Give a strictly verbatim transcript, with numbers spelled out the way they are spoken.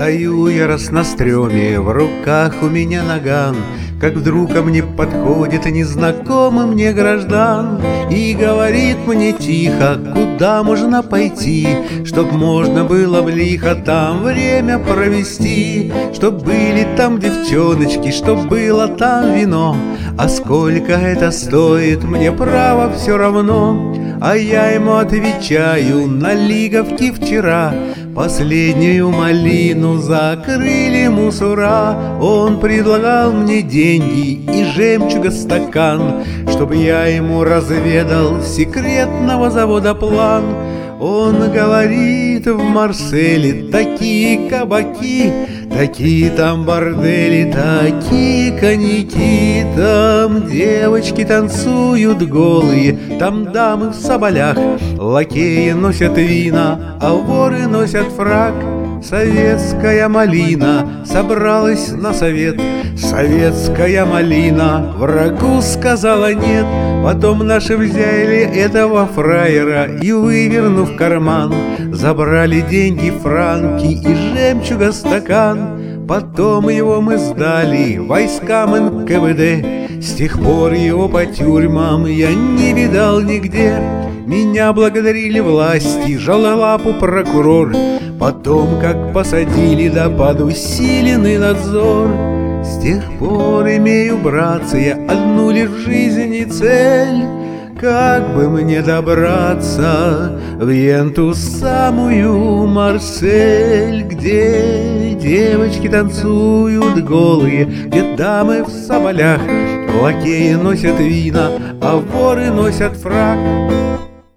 Стою я раз на стреме, в руках у меня наган, как вдруг ко мне подходит незнакомый мне граждан и говорит мне тихо, куда можно пойти, чтоб можно было в лихо там время провести, чтоб были там девчоночки, чтоб было там вино. А сколько это стоит, мне право все равно. А я ему отвечаю: на Лиговке вчера последнюю малину закрыли мусора. Он предлагал мне деньги и жемчуга стакан, чтобы я ему разведал секретного завода план. Он говорит: в Марселе такие кабаки, такие там бордели, такие коньяки, там девочки танцуют голые, там дамы в соболях, лакеи носят вина, а воры носят фрак. Советская малина собралась на совет, советская малина врагу сказала нет. Потом наши взяли этого фраера и, вывернув карман, забрали деньги, франки и жемчуга стакан. Потом его мы сдали войскам эн ка вэ дэ. С тех пор его по тюрьмам я не видал нигде. Меня благодарили власти, жалолапу прокурор, потом как посадили да под усиленный надзор. С тех пор имею, братцы, я одну лишь в жизни цель: как бы мне добраться в енту самую Марсель, где девочки танцуют голые, где дамы в соболях, лакеи носят вина, а воры носят фрак.